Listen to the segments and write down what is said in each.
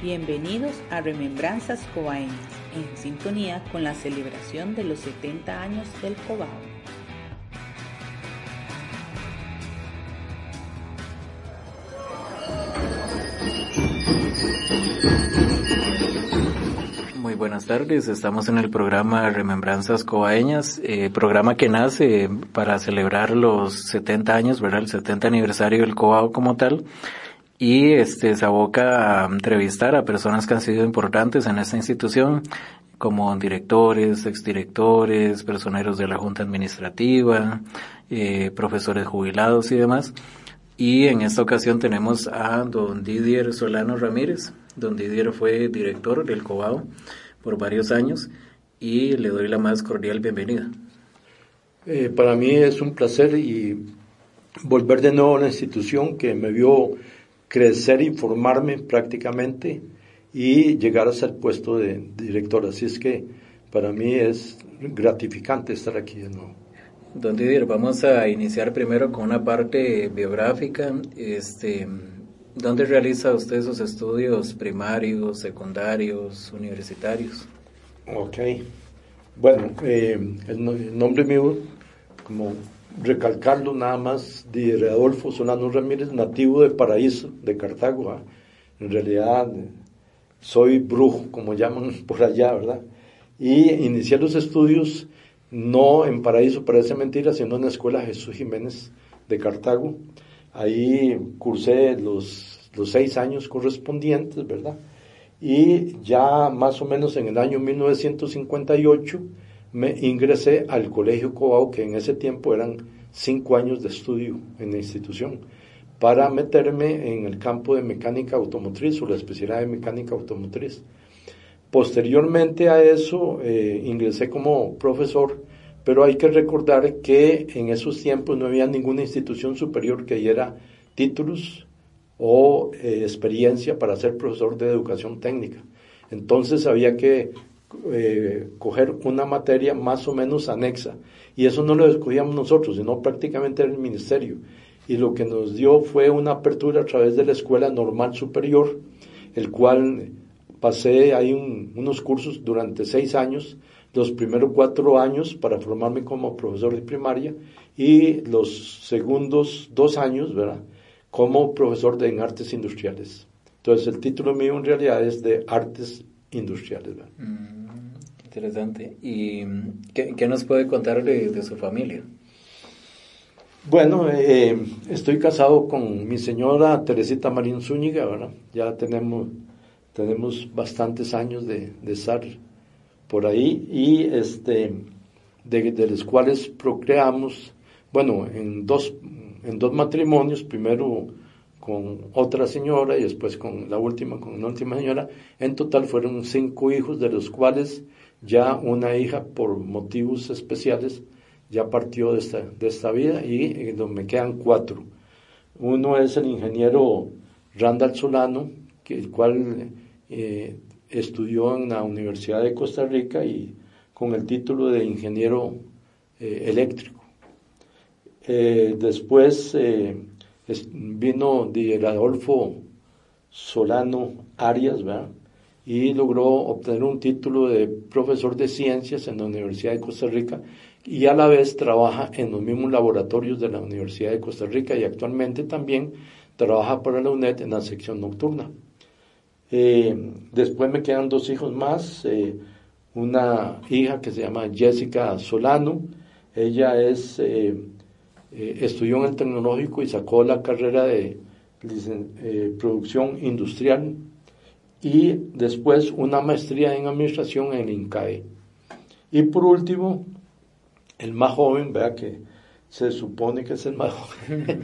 Bienvenidos a Remembranzas Cobaeñas, en sintonía con la celebración de los 70 años del Cobao. Muy buenas tardes, estamos en el programa Remembranzas Cobaeñas, programa que nace para celebrar los 70 años, ¿verdad? El 70 aniversario del Cobao como tal. Y se aboca a entrevistar a personas que han sido importantes en esta institución, como directores, exdirectores, personeros de la Junta Administrativa, profesores jubilados y demás. Y en esta ocasión tenemos a don Didier Solano Ramírez. Don Didier fue director del Cobao por varios años y le doy la más cordial bienvenida. Para mí es un placer y volver de nuevo a la institución que me vio crecer y formarme prácticamente y llegar hasta el puesto de director. Así es que para mí es gratificante estar aquí de nuevo. Don Didier, vamos a iniciar primero con una parte biográfica. ¿Dónde realiza usted sus estudios primarios, secundarios, universitarios? Ok. Bueno, el nombre mío, como recalcarlo nada más, Didier Adolfo Solano Ramírez, nativo de Paraíso, de Cartago. En realidad soy brujo, como llaman por allá, ¿verdad? Y inicié los estudios no en Paraíso, parece mentira, sino en la Escuela Jesús Jiménez de Cartago. Ahí cursé los 6 años correspondientes, ¿verdad? Y ya más o menos en el año 1958 me ingresé al Colegio Cobao, que en ese tiempo eran 5 años de estudio en la institución, para meterme en el campo de mecánica automotriz o la especialidad de mecánica automotriz. Posteriormente a eso ingresé como profesor, pero hay que recordar que en esos tiempos no había ninguna institución superior que diera títulos o experiencia para ser profesor de educación técnica. Entonces había que coger una materia más o menos anexa, y eso no lo escogíamos nosotros, sino prácticamente era el ministerio, y lo que nos dio fue una apertura a través de la Escuela Normal Superior, el cual pasé ahí unos cursos durante 6 años, los primeros 4 años para formarme como profesor de primaria y los segundos 2 años, ¿verdad?, como profesor en artes industriales. Entonces el título mío en realidad es de artes industriales, ¿verdad? Interesante. ¿Y qué nos puede contar de su familia? Bueno, estoy casado con mi señora Teresita Marín Zúñiga, ¿verdad? Ya tenemos bastantes años de estar por ahí y de los cuales procreamos, bueno, en dos matrimonios, primero con otra señora y después con la última señora. En total fueron 5 hijos, de los cuales ya una hija por motivos especiales ya partió de esta vida y me quedan 4. Uno es el ingeniero Randall Solano, el cual estudió en la Universidad de Costa Rica y con el título de ingeniero eléctrico. Después vino Didier Adolfo Solano Arias, ¿verdad?, y logró obtener un título de profesor de ciencias en la Universidad de Costa Rica y a la vez trabaja en los mismos laboratorios de la Universidad de Costa Rica y actualmente también trabaja para la UNED en la sección nocturna. Después me quedan 2 hijos más, una hija que se llama Jessica Solano. Ella estudió en el tecnológico y sacó la carrera de producción industrial y después una maestría en administración en el INCAE. Y por último, el más joven, vea que se supone que es el más joven,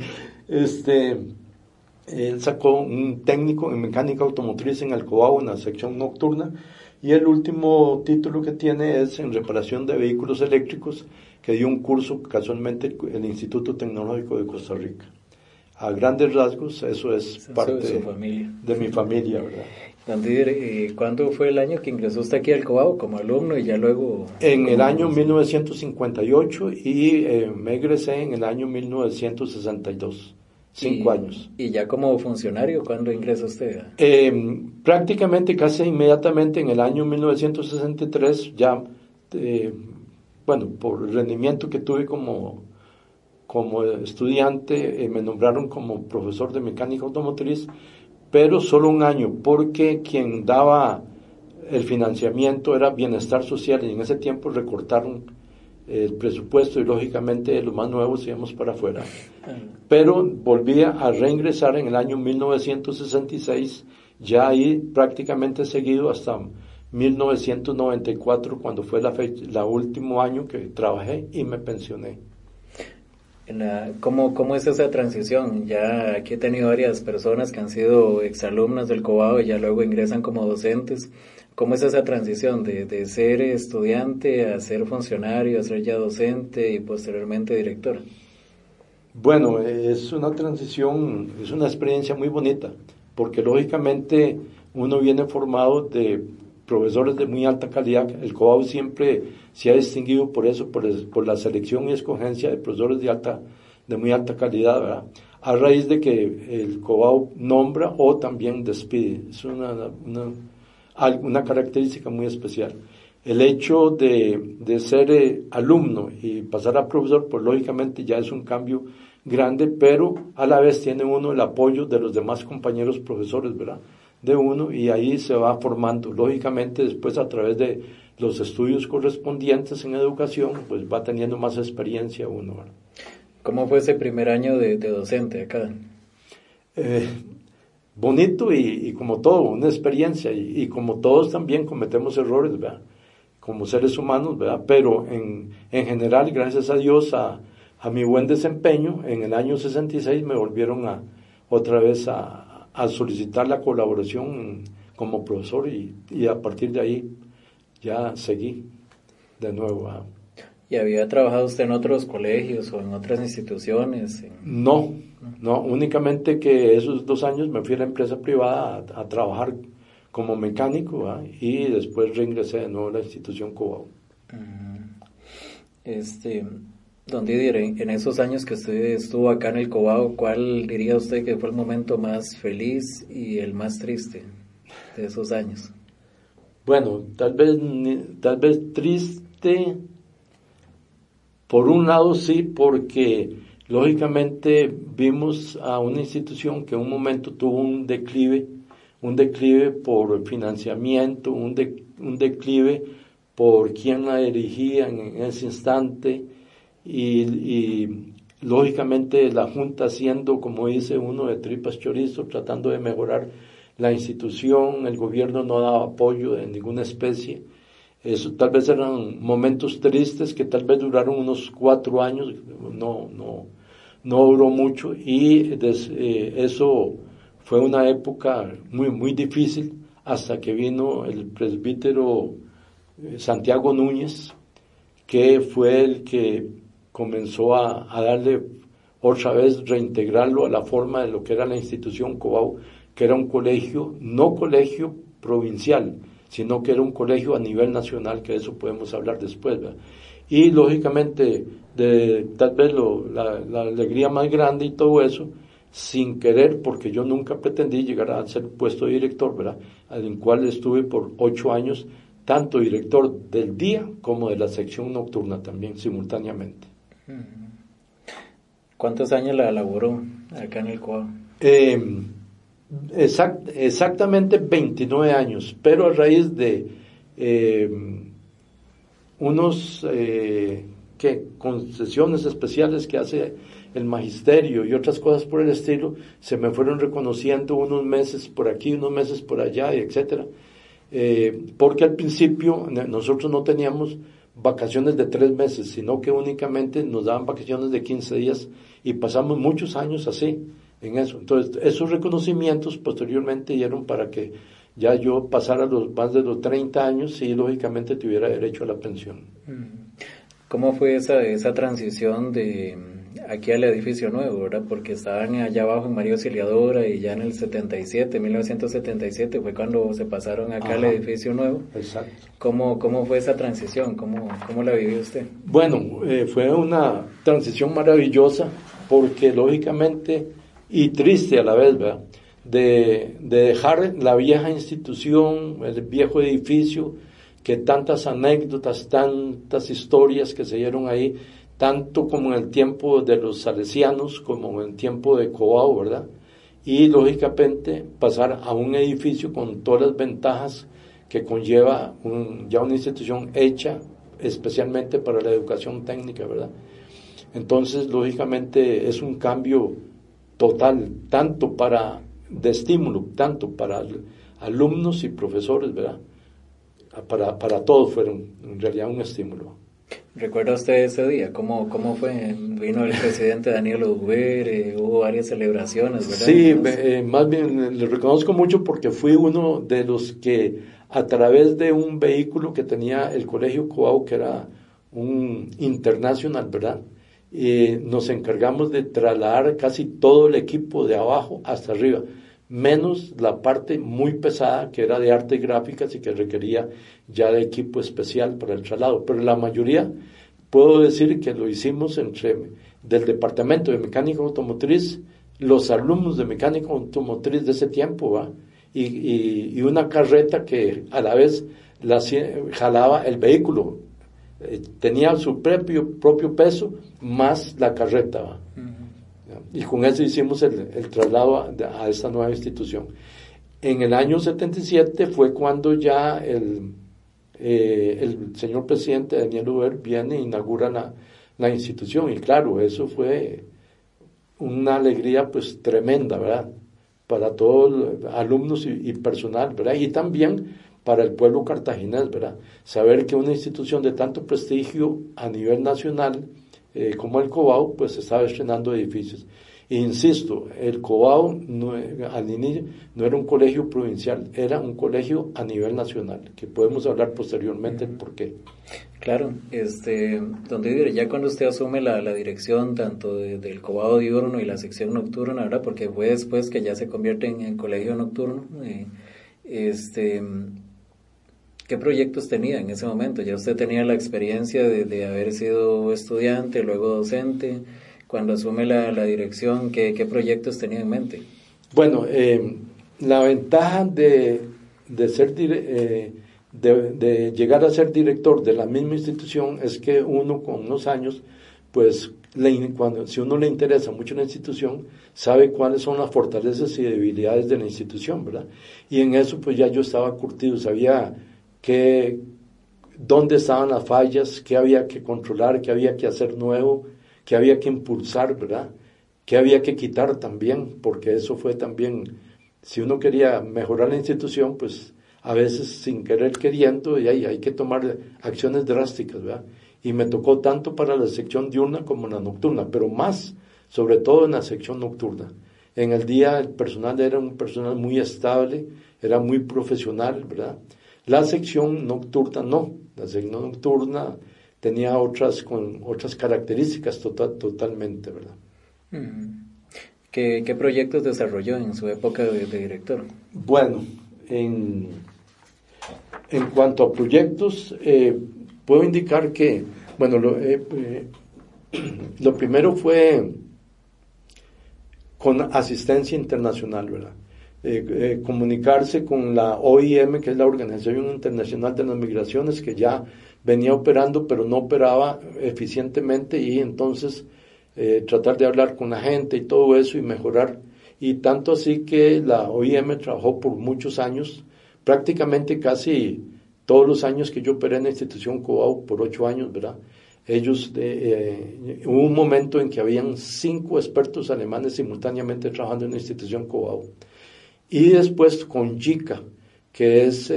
él sacó un técnico en mecánica automotriz en el Cobao, en la sección nocturna, y el último título que tiene es en reparación de vehículos eléctricos, que dio un curso casualmente el Instituto Tecnológico de Costa Rica. A grandes rasgos, eso es parte de mi familia, ¿verdad? Don Didier, ¿cuándo fue el año que ingresó usted aquí al Cobao como alumno y ya luego...? En el año 1958 y me egresé en el año 1962. 5 años. ¿Y ya como funcionario, cuándo ingresa usted? Prácticamente casi inmediatamente en el año 1963, ya, por el rendimiento que tuve como estudiante, me nombraron como profesor de mecánica automotriz, pero solo un año, porque quien daba el financiamiento era Bienestar Social, y en ese tiempo recortaron el presupuesto y lógicamente los más nuevos íbamos para afuera. Pero volví a reingresar en el año 1966, ya ahí prácticamente seguido hasta 1994, cuando fue la último año que trabajé y me pensioné. ¿Cómo es esa transición? Ya aquí he tenido varias personas que han sido exalumnas del COBAO y ya luego ingresan como docentes. ¿Cómo es esa transición de ser estudiante a ser funcionario, a ser ya docente y posteriormente director? Bueno, es una transición, es una experiencia muy bonita, porque lógicamente uno viene formado de profesores de muy alta calidad. El COBAO siempre se ha distinguido por eso, por la selección y escogencia de profesores de muy alta calidad, ¿verdad? A raíz de que el COBAO nombra o también despide. Es una característica muy especial. El hecho de ser alumno y pasar a profesor, pues lógicamente ya es un cambio grande, pero a la vez tiene uno el apoyo de los demás compañeros profesores, ¿verdad? De uno, y ahí se va formando. Lógicamente después, a través de los estudios correspondientes en educación, pues va teniendo más experiencia uno, ¿verdad? ¿Cómo fue ese primer año de docente acá? Bonito y como todo, una experiencia, y como todos también cometemos errores, ¿verdad? Como seres humanos, ¿verdad? Pero en general, gracias a Dios, a mi buen desempeño, en el año 66 me volvieron otra vez a solicitar la colaboración como profesor, y a partir de ahí ya seguí de nuevo, ¿verdad? ¿Y había trabajado usted en otros colegios o en otras instituciones? No, únicamente que esos 2 años me fui a la empresa privada a trabajar como mecánico, ¿verdad? Y después reingresé de nuevo a la institución COBAO. Don Didier, en esos años que usted estuvo acá en el COBAO, ¿cuál diría usted que fue el momento más feliz y el más triste de esos años? Bueno, tal vez triste. Por un lado sí, porque lógicamente vimos a una institución que en un momento tuvo un declive por financiamiento, un declive por quien la dirigía en ese instante, y lógicamente la Junta haciendo, como dice uno, de tripas chorizo, tratando de mejorar la institución. El gobierno no daba apoyo de ninguna especie. Eso tal vez eran momentos tristes que tal vez duraron unos 4 años, no duró mucho, y eso fue una época muy, muy difícil, hasta que vino el presbítero Santiago Núñez, que fue el que comenzó a darle otra vez, reintegrarlo a la forma de lo que era la institución COBAO, que era un colegio, no colegio provincial, sino que era un colegio a nivel nacional, que de eso podemos hablar después, ¿verdad? Y lógicamente, tal vez la alegría más grande y todo eso, sin querer, porque yo nunca pretendí llegar a ser puesto de director, ¿verdad? Al cual estuve por 8 años, tanto director del día como de la sección nocturna también, simultáneamente. ¿Cuántos años la elaboró acá en el COBAO? Exactamente 29 años, pero a raíz de unos concesiones especiales que hace el magisterio y otras cosas por el estilo, se me fueron reconociendo unos meses por aquí, unos meses por allá, etcétera, porque al principio nosotros no teníamos vacaciones de 3 meses, sino que únicamente nos daban vacaciones de 15 días, y pasamos muchos años así en eso. Entonces, esos reconocimientos posteriormente dieron para que ya yo pasara más de los 30 años y lógicamente tuviera derecho a la pensión. ¿Cómo fue esa transición de aquí al edificio nuevo, verdad? Porque estaban allá abajo en María Auxiliadora, y ya en el 1977 fue cuando se pasaron acá al edificio nuevo. Exacto. ¿Cómo fue esa transición? ¿Cómo la vivió usted? Bueno, fue una transición maravillosa, porque lógicamente y triste a la vez, ¿verdad? De dejar la vieja institución, el viejo edificio, que tantas anécdotas, tantas historias que se dieron ahí, tanto como en el tiempo de los salesianos, como en el tiempo de Cobao, ¿verdad? Y lógicamente pasar a un edificio con todas las ventajas que conlleva ya una institución hecha especialmente para la educación técnica, ¿verdad? Entonces, lógicamente, es un cambio total, tanto de estímulo, tanto para alumnos y profesores, ¿verdad? Para todos fueron en realidad un estímulo. ¿Recuerda usted ese día? ¿Cómo fue? Vino el presidente Daniel Oduber, hubo varias celebraciones, ¿verdad? Sí, más bien le reconozco mucho porque fui uno de los que a través de un vehículo que tenía el Colegio Cobao, que era un internacional, ¿verdad? Nos encargamos de trasladar casi todo el equipo de abajo hasta arriba, menos la parte muy pesada que era de artes gráficas y que requería ya de equipo especial para el traslado, pero la mayoría puedo decir que lo hicimos del departamento de mecánica automotriz, los alumnos de mecánica automotriz de ese tiempo, ¿va? Y una carreta que a la vez jalaba el vehículo, tenía su propio peso más la carreta, ¿va? Y con eso hicimos el traslado a esta nueva institución. En el año 77 fue cuando ya el señor presidente Daniel Oduber viene e inaugura la institución, y claro, eso fue una alegría pues tremenda, ¿verdad? Para todos los alumnos y personal, ¿verdad? Y también para el pueblo cartaginés, ¿verdad? Saber que una institución de tanto prestigio a nivel nacional como el Cobao, pues estaba estrenando edificios. E insisto, el Cobao al inicio no era un colegio provincial, era un colegio a nivel nacional, que podemos hablar posteriormente el por qué. Claro, don Didier, ya cuando usted asume la dirección tanto del Cobao diurno y la sección nocturna, ¿verdad? Porque fue después que ya se convierte en colegio nocturno, ¿qué proyectos tenía en ese momento? Ya usted tenía la experiencia de haber sido estudiante, luego docente. Cuando asume la dirección, ¿qué proyectos tenía en mente? Bueno, la ventaja de llegar a ser director de la misma institución es que uno con unos años, pues si uno le interesa mucho la institución, sabe cuáles son las fortalezas y debilidades de la institución, ¿verdad? Y en eso pues ya yo estaba curtido, sabía dónde estaban las fallas, qué había que controlar, qué había que hacer nuevo, qué había que impulsar, ¿verdad? Qué había que quitar también, porque eso fue también, si uno quería mejorar la institución, pues a veces sin querer queriendo, y hay que tomar acciones drásticas, ¿verdad? Y me tocó tanto para la sección diurna como la nocturna, pero más, sobre todo en la sección nocturna. En el día el personal era un personal muy estable, era muy profesional, ¿verdad? La sección nocturna no, la sección nocturna tenía otras características totalmente, ¿verdad? ¿Qué proyectos desarrolló en su época de director? Bueno, en cuanto a proyectos, puedo indicar que, bueno, lo primero fue con asistencia internacional, ¿verdad? Comunicarse con la OIM, que es la Organización Internacional de las Migraciones, que ya venía operando, pero no operaba eficientemente, y entonces tratar de hablar con la gente y todo eso y mejorar. Y tanto así que la OIM trabajó por muchos años, prácticamente casi todos los años que yo operé en la institución Cobao, por 8 años, ¿verdad? Ellos, hubo un momento en que habían 5 expertos alemanes simultáneamente trabajando en la institución Cobao. Y después con JICA, que es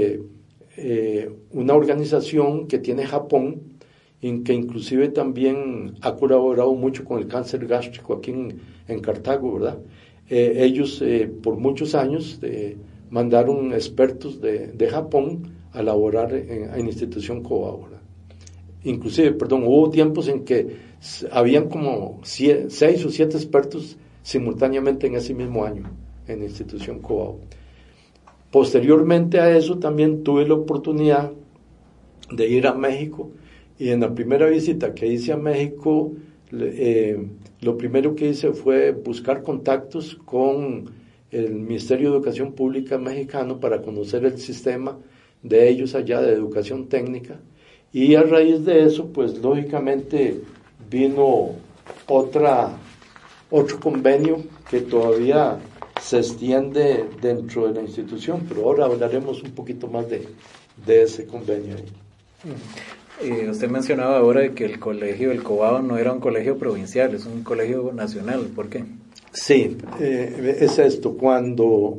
una organización que tiene Japón, que inclusive también ha colaborado mucho con el cáncer gástrico aquí en Cartago, ¿verdad? Ellos por muchos años mandaron expertos de Japón a laborar en la institución Cobao, ¿verdad? Inclusive, hubo tiempos en que habían como 6 o 7 expertos simultáneamente en ese mismo año en la institución Cobao. Posteriormente a eso también tuve la oportunidad de ir a México, y en la primera visita que hice a México, lo primero que hice fue buscar contactos con el Ministerio de Educación Pública mexicano para conocer el sistema de ellos allá de educación técnica, y a raíz de eso, pues lógicamente vino otro convenio que todavía se extiende dentro de la institución, pero ahora hablaremos un poquito más de ese convenio. Usted mencionaba ahora de que el colegio del Cobao no era un colegio provincial, es un colegio nacional. ¿Por qué? Sí, es esto. Cuando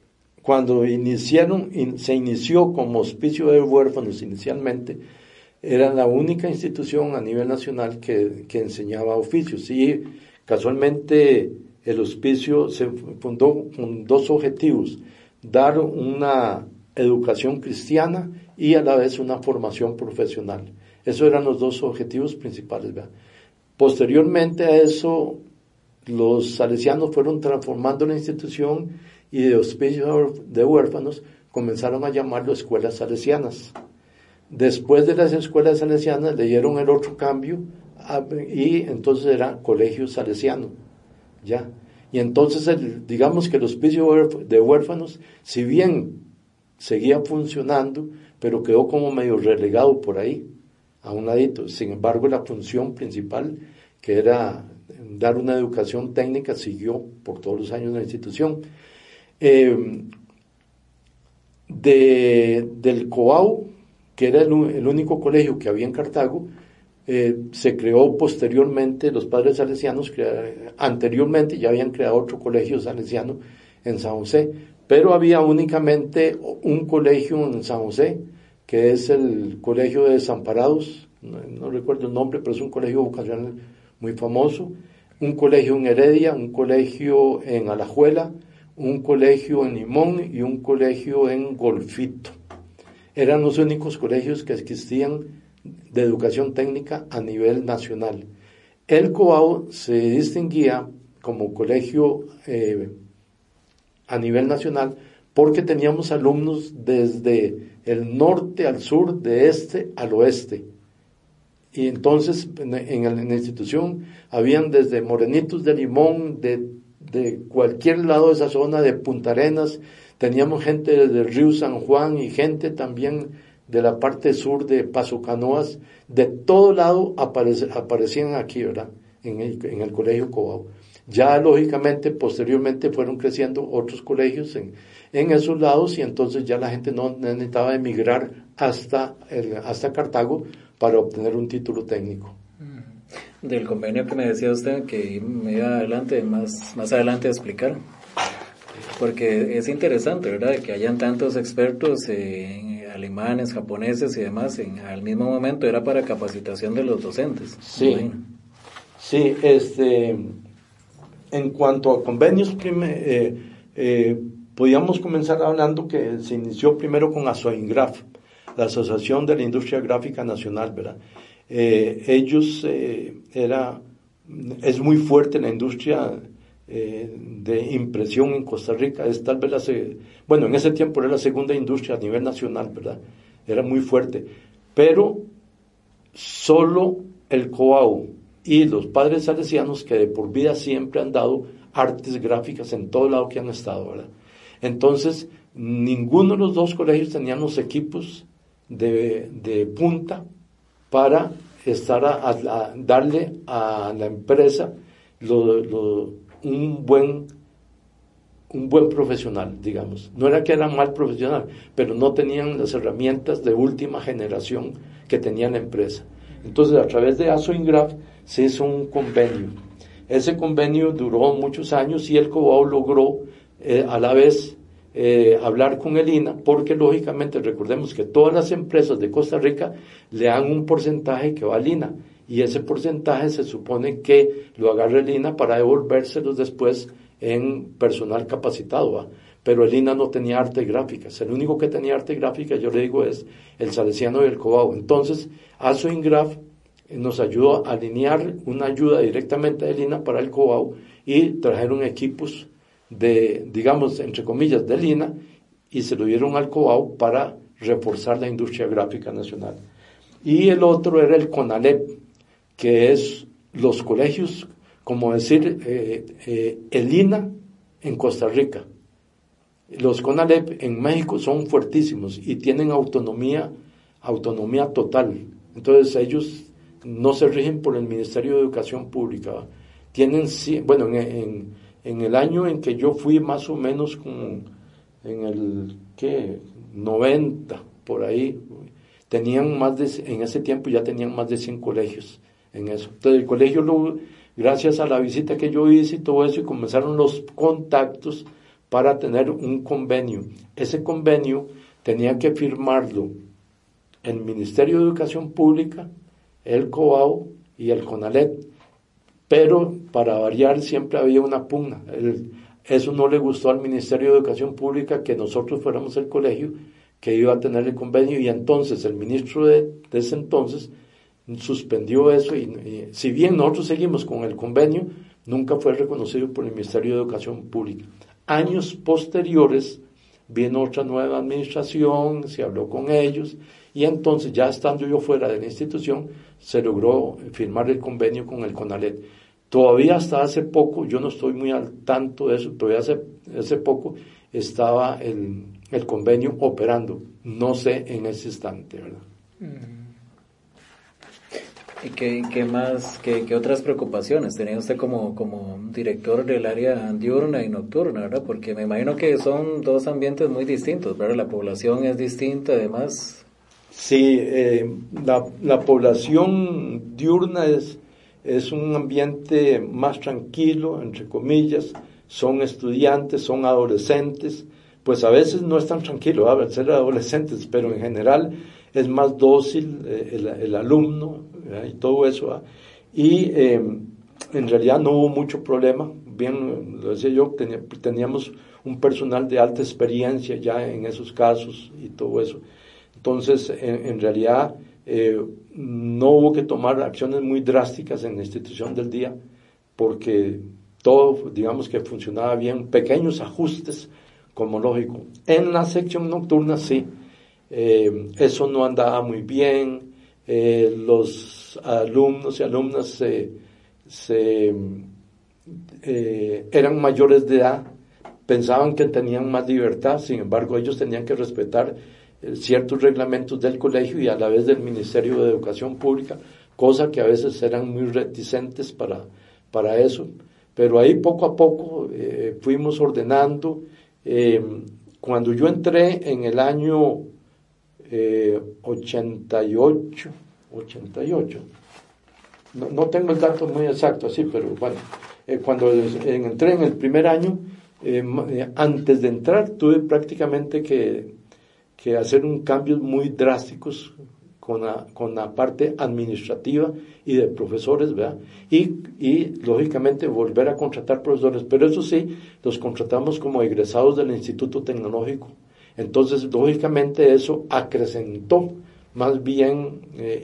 se inició como hospicio de huérfanos inicialmente, era la única institución a nivel nacional que enseñaba oficios, y casualmente el hospicio se fundó con dos objetivos: dar una educación cristiana y a la vez una formación profesional. Esos eran los dos objetivos principales, ¿verdad? Posteriormente a eso, los salesianos fueron transformando la institución, y de hospicio de huérfanos comenzaron a llamarlo escuelas salesianas. Después de las escuelas salesianas le dieron el otro cambio, y entonces era colegio salesiano, ya. Y entonces digamos que el hospicio de huérfanos, si bien seguía funcionando, pero quedó como medio relegado por ahí, a un ladito. Sin embargo, la función principal, que era dar una educación técnica, siguió por todos los años de la institución. Del Cobao, que era el único colegio que había en Cartago, se creó posteriormente, los padres salesianos anteriormente ya habían creado otro colegio salesiano en San José, pero había únicamente un colegio en San José, que es el Colegio de Desamparados, no recuerdo el nombre, pero es un colegio vocacional muy famoso, un colegio en Heredia, un colegio en Alajuela, un colegio en Limón y un colegio en Golfito. Eran los únicos colegios que existían de educación técnica a nivel nacional. El Cobao se distinguía como colegio a nivel nacional porque teníamos alumnos desde el norte al sur, de este al oeste. Y entonces en la institución habían desde morenitos de Limón, de cualquier lado de esa zona, de Punta Arenas, teníamos gente desde el río San Juan y gente también de la parte sur de Paso Canoas, de todo lado aparecían aquí, ¿verdad? En el colegio Cobao. Ya lógicamente posteriormente fueron creciendo otros colegios en esos lados, y entonces ya la gente no necesitaba emigrar hasta Cartago para obtener un título técnico. Del convenio que me decía usted, que me iba más adelante a explicar, porque es interesante, ¿verdad?, que hayan tantos expertos alemanes, japoneses y demás, al mismo momento era para capacitación de los docentes. Sí, sí, en cuanto a convenios, podíamos comenzar hablando que se inició primero con ASOINGRAF, la Asociación de la Industria Gráfica Nacional, ¿verdad? Ellos, es muy fuerte la industria de impresión en Costa Rica, es tal vez en ese tiempo era la segunda industria a nivel nacional, ¿verdad? Era muy fuerte, pero solo el Cobao y los padres salesianos, que de por vida siempre han dado artes gráficas en todo lado que han estado, ¿verdad? Entonces, ninguno de los dos colegios tenían los equipos de punta para darle a la empresa un buen profesional, digamos. No era que era mal profesional, pero no tenían las herramientas de última generación que tenía la empresa. Entonces, a través de ASOINGRAF se hizo un convenio. Ese convenio duró muchos años, y el Cobao logró a la vez hablar con el INA, porque lógicamente recordemos que todas las empresas de Costa Rica le dan un porcentaje que va al INA, y ese porcentaje se supone que lo agarra el INA para devolvérselos después en personal capacitado, ¿va? Pero el INA no tenía arte gráficas. El único que tenía arte gráfica, yo le digo, es el salesiano y el Cobao. Entonces, ASOINGRAF nos ayudó a alinear una ayuda directamente del INA para el Cobao, y trajeron equipos digamos, entre comillas, del INA, y se lo dieron al Cobao para reforzar la industria gráfica nacional. Y el otro era el CONALEP, que es los colegios, como decir, el INA en Costa Rica. Los CONALEP en México son fuertísimos y tienen autonomía total. Entonces ellos no se rigen por el Ministerio de Educación Pública, ¿va? Tienen, bueno, en el año en que yo fui, más o menos como en el 90, por ahí, tenían en ese tiempo ya tenían más de 100 colegios en eso. Entonces el colegio, gracias a la visita que yo hice y todo eso, y comenzaron los contactos para tener un convenio. Ese convenio tenía que firmarlo el Ministerio de Educación Pública, el COAU y el CONALEP, pero para variar siempre había una pugna. Eso no le gustó al Ministerio de Educación Pública, que nosotros fuéramos el colegio que iba a tener el convenio, y entonces el ministro de ese entonces suspendió eso, y si bien nosotros seguimos con el convenio, nunca fue reconocido por el Ministerio de Educación Pública. Años posteriores vino otra nueva administración, se habló con ellos, y entonces, ya estando yo fuera de la institución, se logró firmar el convenio con el CONALEP. Todavía hasta hace poco, yo no estoy muy al tanto de eso, todavía hace poco estaba el convenio operando, no sé en ese instante, ¿verdad? ¿Y qué otras preocupaciones tenía usted como director del área diurna y nocturna, verdad? Porque me imagino que son dos ambientes muy distintos, ¿verdad? La población es distinta, además. Sí, la población diurna es un ambiente más tranquilo, entre comillas, son estudiantes, son adolescentes, pues a veces no es tan tranquilo, a ser adolescentes, pero en general es más dócil el alumno, ¿verdad? Y todo eso, ¿verdad? Y en realidad no hubo mucho problema, bien lo decía yo, teníamos un personal de alta experiencia ya en esos casos y todo eso. Entonces, en realidad, no hubo que tomar acciones muy drásticas en la institución del día, porque todo, digamos que funcionaba bien, pequeños ajustes, como lógico. En la sección nocturna, sí, eso no andaba muy bien, los alumnos y alumnas eran mayores de edad, pensaban que tenían más libertad, sin embargo, ellos tenían que respetar ciertos reglamentos del colegio y a la vez del Ministerio de Educación Pública, cosa que a veces eran muy reticentes para eso, pero ahí poco a poco fuimos ordenando. Cuando yo entré en el año 88, no tengo el dato muy exacto así, pero bueno, cuando entré en el primer año, antes de entrar tuve prácticamente que hacer un cambios muy drásticos con la parte administrativa y de profesores, ¿verdad? Y lógicamente volver a contratar profesores, pero eso sí, los contratamos como egresados del Instituto Tecnológico. Entonces, lógicamente eso acrecentó más bien,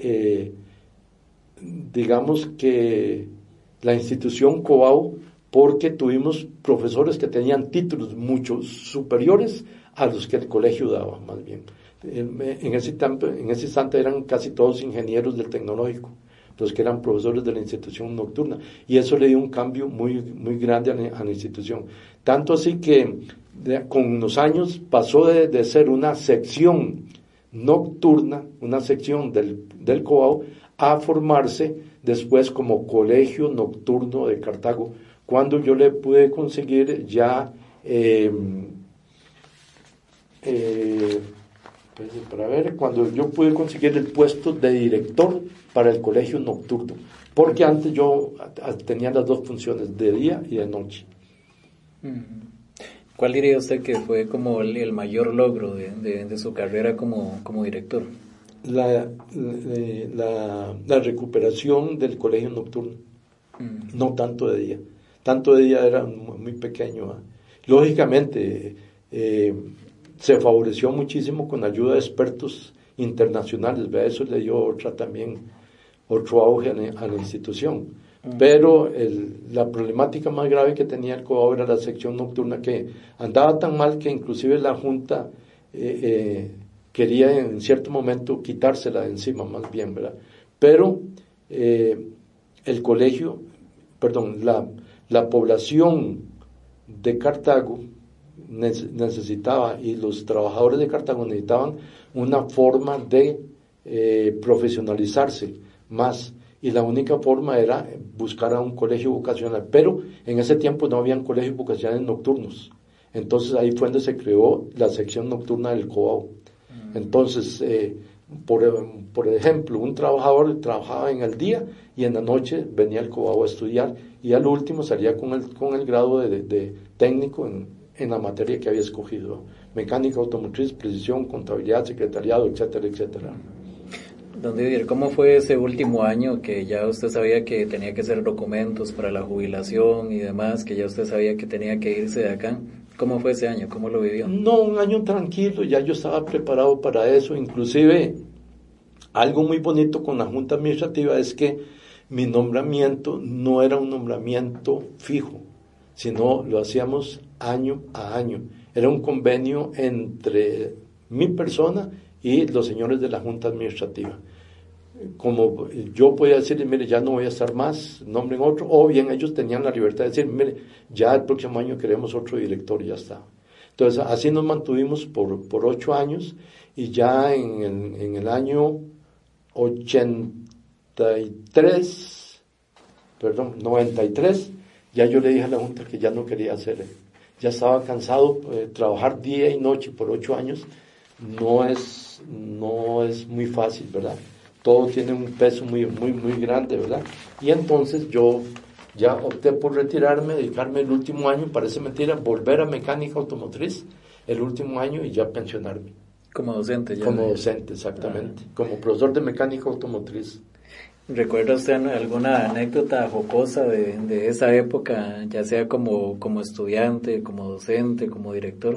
digamos que la institución COAU, porque tuvimos profesores que tenían títulos mucho superiores a los que el colegio daba, más bien. En ese instante eran casi todos ingenieros del tecnológico, los que eran profesores de la institución nocturna, y eso le dio un cambio muy, muy grande a la institución. Tanto así que con los años pasó de ser una sección nocturna, una sección del COAU, a formarse después como Colegio Nocturno de Cartago, cuando yo le pude conseguir ya cuando yo pude conseguir el puesto de director para el colegio nocturno, porque antes yo tenía las dos funciones, de día y de noche. ¿Cuál diría usted que fue como el mayor logro de su carrera como director? La recuperación del colegio nocturno, no tanto de día. Tanto de día era muy pequeño, ¿eh? Lógicamente, se favoreció muchísimo con ayuda de expertos internacionales, ¿verdad? Eso le dio otro auge a la institución. Pero la problemática más grave que tenía el COAU era la sección nocturna, que andaba tan mal que inclusive la Junta quería en cierto momento quitársela de encima, más bien, ¿verdad? Pero el colegio, la población de Cartago necesitaba, y los trabajadores de Cartago necesitaban una forma de profesionalizarse más, y la única forma era buscar a un colegio vocacional, pero en ese tiempo no habían colegios vocacionales nocturnos, entonces ahí fue donde se creó la sección nocturna del Cobao. Entonces, por ejemplo, un trabajador trabajaba en el día y en la noche venía al Cobao a estudiar, y al último salía con el grado de técnico en la materia que había escogido: mecánica automotriz, precisión, contabilidad, secretariado, etcétera, etcétera. Don Didier, ¿cómo fue ese último año que ya usted sabía que tenía que hacer documentos para la jubilación y demás, que ya usted sabía que tenía que irse de acá? ¿Cómo fue ese año? ¿Cómo lo vivió? No, un año tranquilo, ya yo estaba preparado para eso. Inclusive, algo muy bonito con la Junta Administrativa es que mi nombramiento no era un nombramiento fijo, sino lo hacíamos año a año. Era un convenio entre mi persona y los señores de la Junta Administrativa. Como yo podía decir, mire, ya no voy a estar más, nombren otro, o bien ellos tenían la libertad de decir, mire, ya el próximo año queremos otro director y ya está. Entonces, así nos mantuvimos por 8 años, y ya en el año 93, ya yo le dije a la Junta que ya no quería hacer, ya estaba cansado. Trabajar día y noche por 8 años no es muy fácil, ¿verdad? Todo tiene un peso muy, muy, muy grande, ¿verdad? Y entonces yo ya opté por retirarme, dedicarme el último año, parece mentira, volver a mecánica automotriz el último año y ya pensionarme. Como docente ya. Como docente, exactamente. Como profesor de mecánica automotriz. ¿Recuerda usted alguna anécdota jocosa de esa época, ya sea como estudiante, como docente, como director?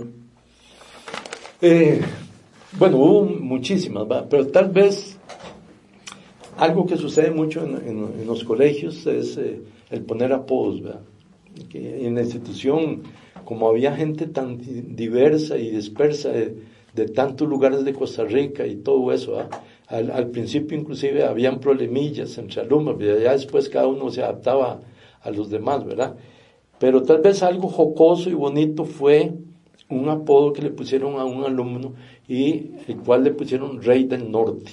Bueno, hubo muchísimas, ¿verdad? Pero tal vez algo que sucede mucho en los colegios es el poner apodos, ¿verdad? Que en la institución, como había gente tan diversa y dispersa de tantos lugares de Costa Rica y todo eso, ¿verdad? Al principio inclusive habían problemillas entre alumnos, pero ya después cada uno se adaptaba a los demás, ¿verdad? Pero tal vez algo jocoso y bonito fue un apodo que le pusieron a un alumno, y el cual le pusieron Rey del Norte.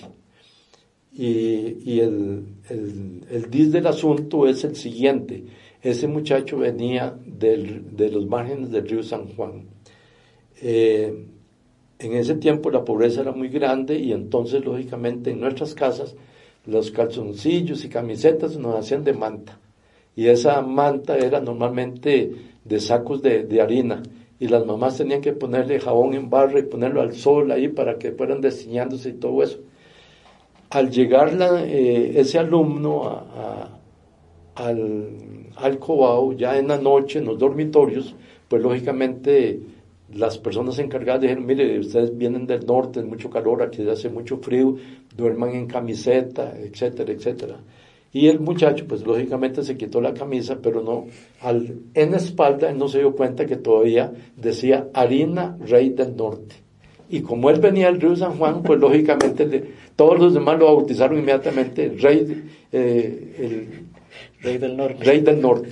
Y el diz del asunto es el siguiente: ese muchacho venía de los márgenes del río San Juan. En ese tiempo la pobreza era muy grande, y entonces lógicamente en nuestras casas los calzoncillos y camisetas nos hacían de manta, y esa manta era normalmente de sacos de harina, y las mamás tenían que ponerle jabón en barra y ponerlo al sol ahí para que fueran destiñándose y todo eso. Al llegar ese alumno al Cobao, ya en la noche, en los dormitorios, pues lógicamente las personas encargadas dijeron: mire, ustedes vienen del norte, es mucho calor, aquí hace mucho frío, duerman en camiseta, etcétera, etcétera. Y el muchacho, pues lógicamente se quitó la camisa, pero no, en la espalda él no se dio cuenta que todavía decía Harina Rey del Norte. Y como él venía del río San Juan, pues lógicamente todos los demás lo bautizaron inmediatamente Rey del Norte. Rey del Norte.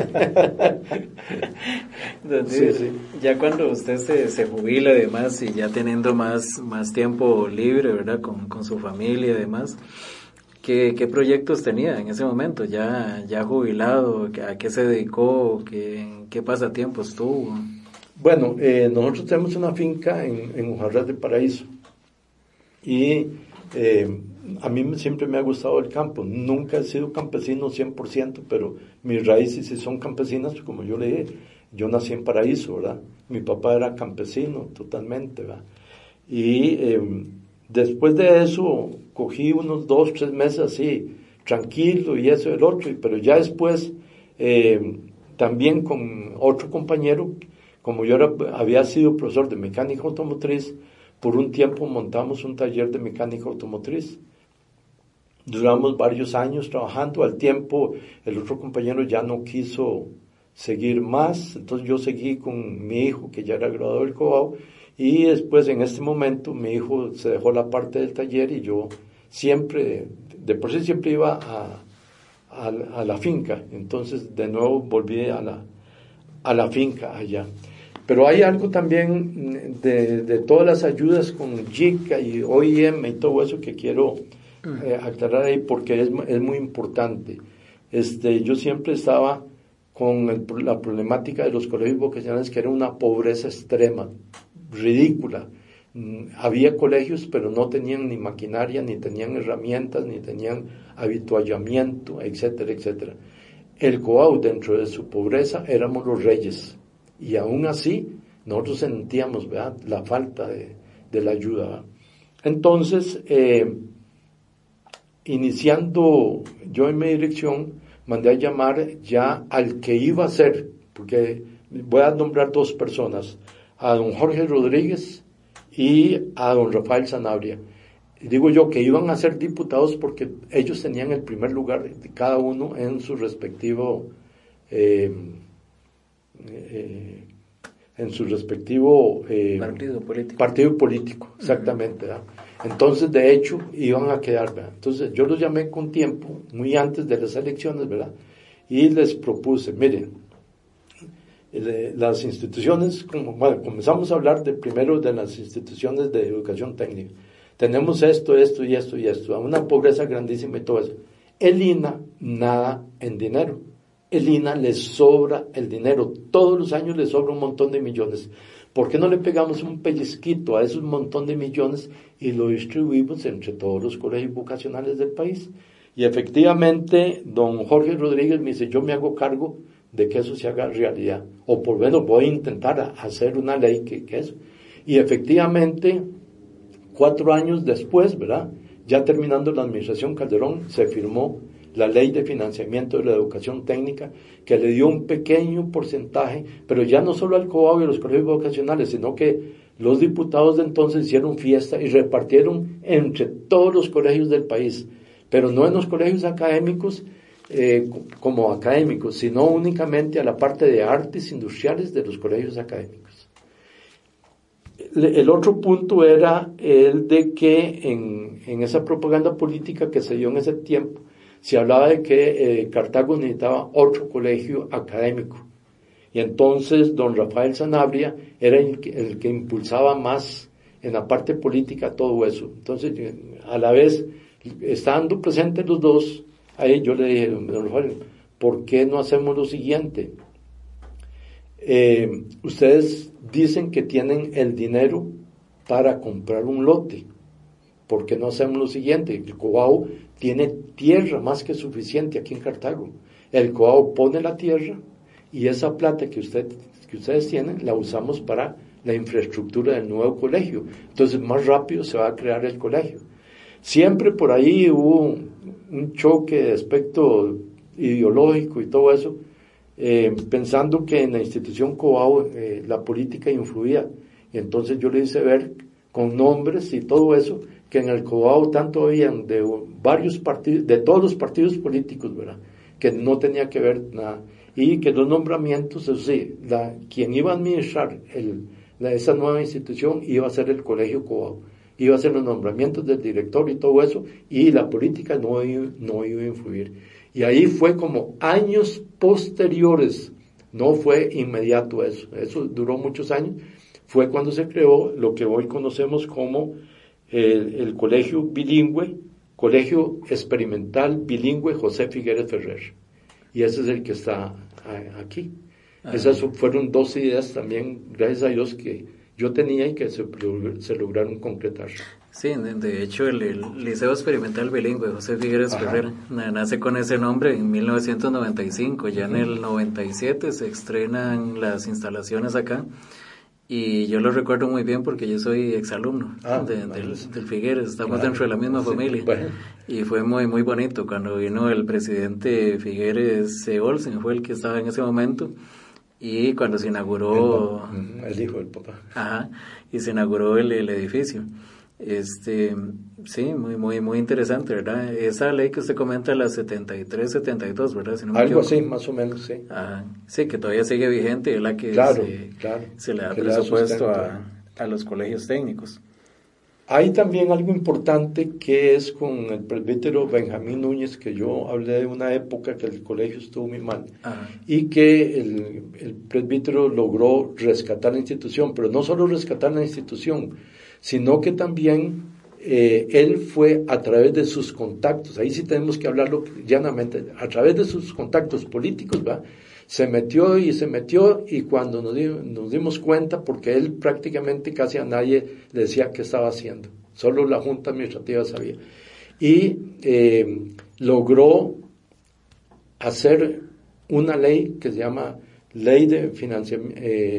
Entonces, sí. Ya cuando usted se jubila y demás, y ya teniendo más tiempo libre, ¿verdad? Con su familia y demás, ¿qué proyectos tenía en ese momento? Ya jubilado, ¿a qué se dedicó? ¿Qué pasatiempos tuvo? Bueno, nosotros tenemos una finca en Ujarrás del Paraíso, y a mí siempre me ha gustado el campo. Nunca he sido campesino 100%, pero mis raíces sí son campesinas. Como yo le dije, yo nací en Paraíso, ¿verdad? Mi papá era campesino totalmente, ¿verdad? Y después de eso cogí unos 2-3 meses así, tranquilo y eso y el otro, pero ya después también con otro compañero, como yo había sido profesor de mecánica automotriz, por un tiempo montamos un taller de mecánica automotriz. Duramos varios años trabajando. Al tiempo el otro compañero ya no quiso seguir más, entonces yo seguí con mi hijo, que ya era graduado del Cobao, y después en este momento mi hijo se dejó la parte del taller, y yo siempre, de por sí siempre iba a la finca. Entonces de nuevo volví a la finca allá. Pero hay algo también de todas las ayudas con JICA y OIM y todo eso que quiero aclarar ahí, porque es muy importante. Yo siempre estaba con la problemática de los colegios vocacionales, que era una pobreza extrema, ridícula. Había colegios, pero no tenían ni maquinaria, ni tenían herramientas, ni tenían habituallamiento, etcétera, etcétera. El COAU, dentro de su pobreza, éramos los reyes. Y aún así, nosotros sentíamos, ¿verdad?, la falta de la ayuda, ¿verdad? Entonces, iniciando yo en mi dirección, mandé a llamar ya al que iba a ser, porque voy a nombrar dos personas, a don Jorge Rodríguez y a don Rafael Sanabria. Digo yo que iban a ser diputados porque ellos tenían el primer lugar, cada uno en su respectivo partido político, exactamente, ¿verdad? Entonces, de hecho, iban a quedar, ¿verdad? Entonces, yo los llamé con tiempo, muy antes de las elecciones, ¿verdad? Y les propuse, miren, las instituciones, comenzamos a hablar primero de las instituciones de educación técnica. Tenemos esto y esto, una pobreza grandísima y todo eso. El INA, nada en dinero. El INA le sobra el dinero, todos los años le sobra un montón de millones. ¿Por qué no le pegamos un pellizquito a esos montón de millones y lo distribuimos entre todos los colegios vocacionales del país? Y efectivamente, don Jorge Rodríguez me dice, yo me hago cargo de que eso se haga realidad. O por lo menos voy a intentar hacer una ley que eso. Y efectivamente, 4 años después, ¿verdad?, ya terminando la administración Calderón, se firmó la ley de financiamiento de la educación técnica, que le dio un pequeño porcentaje, pero ya no solo al COAU y a los colegios vocacionales, sino que los diputados de entonces hicieron fiesta y repartieron entre todos los colegios del país, pero no en los colegios académicos como académicos, sino únicamente a la parte de artes industriales de los colegios académicos. El otro punto era el de que en esa propaganda política que se dio en ese tiempo, se hablaba de que Cartago necesitaba otro colegio académico. Y entonces don Rafael Sanabria era el que impulsaba más en la parte política todo eso. Entonces, a la vez, estando presentes los dos, ahí yo le dije, don Rafael, ¿por qué no hacemos lo siguiente? Ustedes dicen que tienen el dinero para comprar un lote. ¿Por qué no hacemos lo siguiente? El COAU tiene tierra más que suficiente aquí en Cartago. El COAU pone la tierra y esa plata que ustedes tienen la usamos para la infraestructura del nuevo colegio. Entonces más rápido se va a crear el colegio. Siempre por ahí hubo un choque de aspecto ideológico y todo eso, pensando que en la institución COAU la política influía. Y entonces yo le hice ver con nombres y todo eso, que en el COAU tanto habían de varios partidos, de todos los partidos políticos, ¿verdad?, que no tenía que ver nada, y que los nombramientos, eso sí, quien iba a administrar esa nueva institución iba a ser el colegio COAU, iba a ser los nombramientos del director y todo eso, y la política no iba a influir. Y ahí fue como años posteriores, no fue inmediato eso duró muchos años, fue cuando se creó lo que hoy conocemos como el colegio bilingüe, colegio experimental bilingüe José Figueres Ferrer. Y ese es el que está aquí. Esas fueron 2 ideas también, gracias a Dios, que yo tenía y que se lograron concretar. Sí, de hecho el Liceo Experimental Bilingüe José Figueres Ferrer nace con ese nombre en 1995, ya en el 97 se estrenan las instalaciones acá. Y yo lo recuerdo muy bien porque yo soy exalumno del Figueres, estamos dentro de la misma familia. Bueno. Y fue muy muy bonito cuando vino el presidente Figueres Olsen, fue el que estaba en ese momento, y cuando se inauguró... El hijo del papá. Ajá, y se inauguró el edificio. Sí, muy interesante, ¿verdad? Esa ley que usted comenta, la 73-72, ¿verdad? Si no me Algo equivoco. así, más o menos, sí. Sí, que todavía sigue vigente, es la que claro, se le da presupuesto a los colegios técnicos. Hay también algo importante que es con el presbítero Benjamín Núñez, que yo hablé de una época que el colegio estuvo muy mal. Ajá. Y que el presbítero logró rescatar la institución, pero no solo rescatar la institución, sino que también él fue a través de sus contactos, ahí sí tenemos que hablarlo llanamente, a través de sus contactos políticos, ¿va? Se metió y cuando nos dimos cuenta, porque él prácticamente casi a nadie le decía qué estaba haciendo, solo la Junta Administrativa sabía, y logró hacer una ley que se llama Ley de Financiamiento,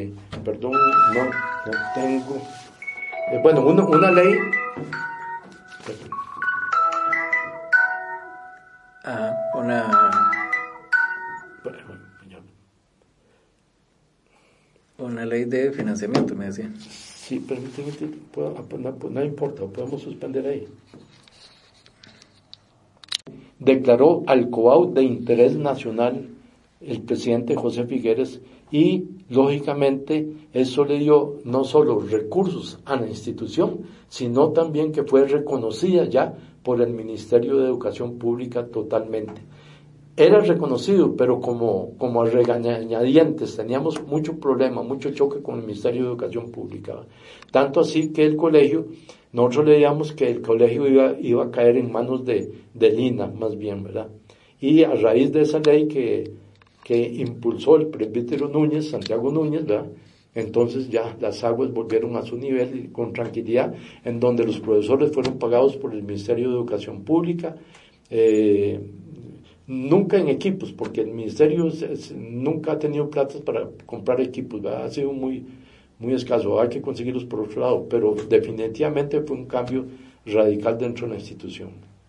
una ley. Una ley de financiamiento, me decía. Sí, permíteme, no importa, podemos suspender ahí. Declaró al Cobao de interés nacional el presidente José Figueres y, lógicamente, eso le dio no solo recursos a la institución, sino también que fue reconocida ya por el Ministerio de Educación Pública totalmente. Era reconocido, pero como a regañadientes, teníamos mucho problema, mucho choque con el Ministerio de Educación Pública. Tanto así que el colegio, nosotros leíamos que el colegio iba a caer en manos de Lina, más bien, ¿verdad? Y a raíz de esa ley que impulsó el presbítero Núñez, Santiago Núñez, ¿verdad? Entonces ya las aguas volvieron a su nivel y con tranquilidad, en donde los profesores fueron pagados por el Ministerio de Educación Pública, nunca en equipos, porque el ministerio nunca ha tenido plata para comprar equipos, ¿verdad? Ha sido muy escaso, hay que conseguirlos por otro lado, pero definitivamente fue un cambio radical dentro de la institución.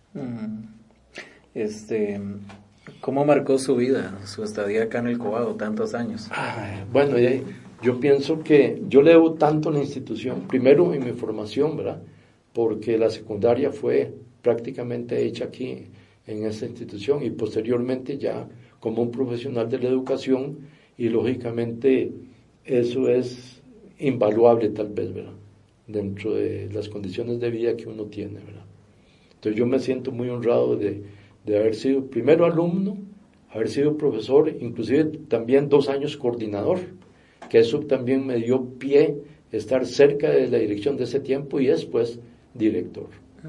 ¿Cómo marcó su vida, su estadía acá en el Cobao, tantos años? Bueno, yo pienso que yo le debo tanto a la institución, primero en mi formación, ¿verdad? Porque la secundaria fue prácticamente hecha aquí en esta institución y posteriormente ya como un profesional de la educación, y lógicamente eso es invaluable tal vez, ¿verdad? Dentro de las condiciones de vida que uno tiene, ¿verdad? Entonces yo me siento muy honrado de haber sido primero alumno, haber sido profesor, inclusive también 2 años coordinador, que eso también me dio pie estar cerca de la dirección de ese tiempo y después director.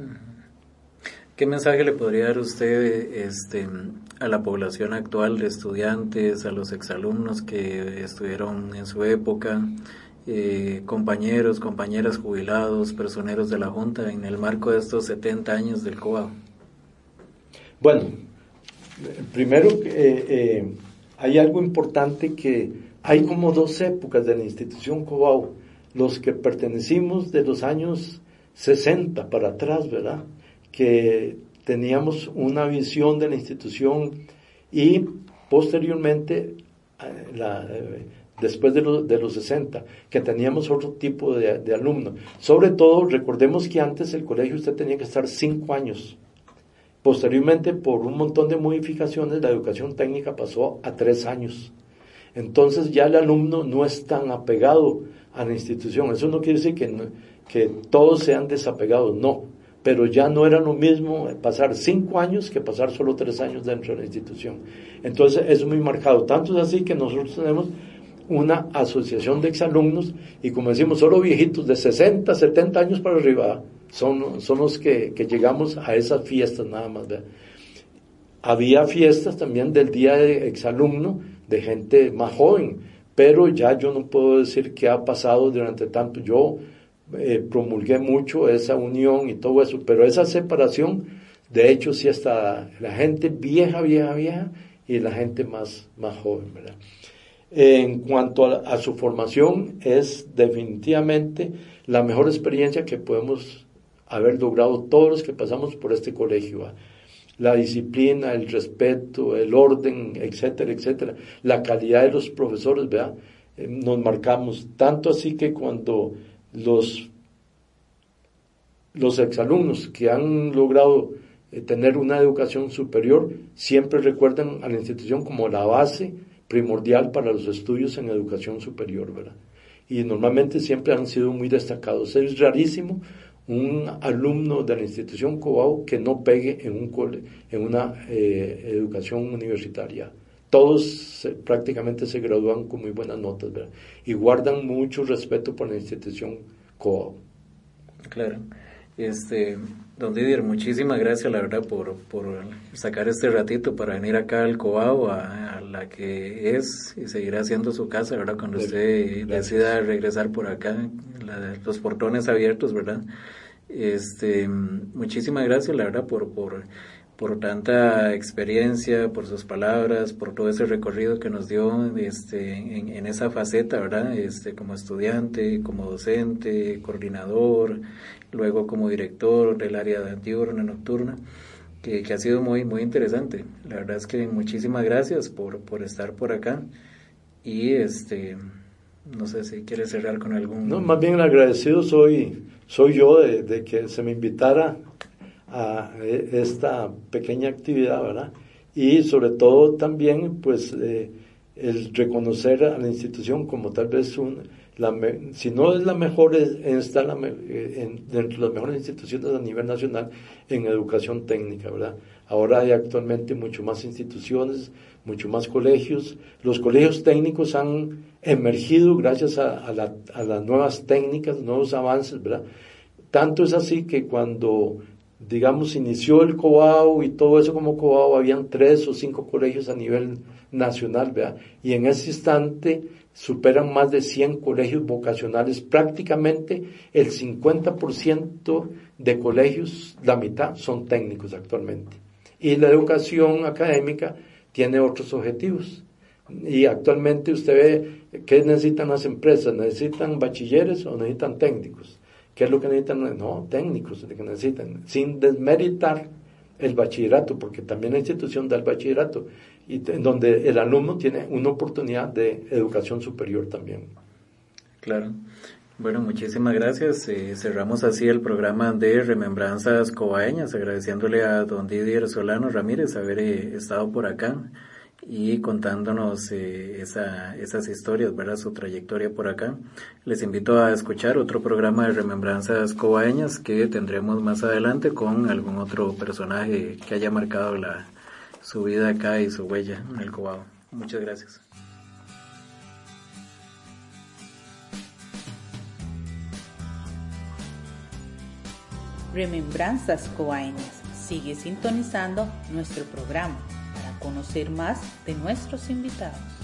¿Qué mensaje le podría dar usted a la población actual de estudiantes, a los exalumnos que estuvieron en su época, compañeros, compañeras jubilados, personeros de la Junta, en el marco de estos 70 años del Cobao? Bueno, primero hay algo importante, que hay como 2 épocas de la institución Cobao, los que pertenecimos de los años 60 para atrás, ¿verdad?, que teníamos una visión de la institución, y posteriormente, después de los 60, que teníamos otro tipo de alumnos. Sobre todo, recordemos que antes el colegio usted tenía que estar 5 años. Posteriormente, por un montón de modificaciones, la educación técnica pasó a 3 años. Entonces ya el alumno no es tan apegado a la institución. Eso no quiere decir que todos sean desapegados, no. Pero ya no era lo mismo pasar 5 años que pasar solo 3 años dentro de la institución. Entonces es muy marcado. Tanto es así que nosotros tenemos una asociación de exalumnos, y como decimos, solo viejitos de 60, 70 años para arriba son los que llegamos a esas fiestas nada más, ¿verdad? Había fiestas también del día de exalumno de gente más joven, pero ya yo no puedo decir qué ha pasado durante tanto. Yo promulgué mucho esa unión y todo eso, pero esa separación, de hecho, sí está la gente vieja y la gente más joven, ¿verdad? En cuanto a su formación, es definitivamente la mejor experiencia que podemos haber logrado todos los que pasamos por este colegio, ¿verdad? La disciplina, el respeto, el orden, etcétera, etcétera, la calidad de los profesores, ¿verdad? Nos marcamos, tanto así que cuando los exalumnos que han logrado tener una educación superior siempre recuerdan a la institución como la base primordial para los estudios en educación superior, ¿verdad? Y normalmente siempre han sido muy destacados. Es rarísimo un alumno de la institución Cobao que no pegue en una educación universitaria. Todos prácticamente se gradúan con muy buenas notas, ¿verdad? Y guardan mucho respeto por la institución Cobao. Claro. Don Didier, muchísimas gracias, la verdad, por sacar este ratito para venir acá al Cobao, a la que es y seguirá siendo su casa, ¿verdad? Cuando usted decida regresar por acá, los portones abiertos, ¿verdad? Muchísimas gracias, la verdad, por tanta experiencia, por sus palabras, por todo ese recorrido que nos dio en esa faceta, ¿verdad? Como estudiante, como docente, coordinador, luego como director del área diurna, nocturna, que ha sido muy, muy interesante. La verdad es que muchísimas gracias por estar por acá y no sé si quieres cerrar con algún... No, más bien agradecido soy yo de que se me invitara a esta pequeña actividad, ¿verdad? Y sobre todo también, pues, el reconocer a la institución como tal vez si no es la mejor, está dentro de las mejores instituciones a nivel nacional en educación técnica, ¿verdad? Ahora hay actualmente mucho más instituciones, mucho más colegios. Los colegios técnicos han emergido gracias a las nuevas técnicas, nuevos avances, ¿verdad? Tanto es así que cuando, digamos, inició el Cobao y todo eso como Cobao, habían 3 o 5 colegios a nivel nacional, ¿verdad? Y en ese instante superan más de 100 colegios vocacionales, prácticamente el 50% de colegios, la mitad son técnicos actualmente. Y la educación académica tiene otros objetivos. Y actualmente usted ve, ¿qué necesitan las empresas? ¿Necesitan bachilleres o necesitan técnicos? ¿Qué es lo que necesitan? No, técnicos, lo que necesitan, sin desmeritar el bachillerato, porque también la institución da el bachillerato, y donde el alumno tiene una oportunidad de educación superior también. Claro. Bueno, muchísimas gracias. Cerramos así el programa de Remembranzas Cobaeñas, agradeciéndole a don Didier Solano Ramírez haber estado por acá y contándonos esas historias, ¿verdad? Su trayectoria por acá. Les invito a escuchar otro programa de Remembranzas Cobaeñas que tendremos más adelante con algún otro personaje que haya marcado su vida acá y su huella en el Cobao. Muchas gracias. Remembranzas Cobaeñas. Sigue sintonizando nuestro programa para conocer más de nuestros invitados.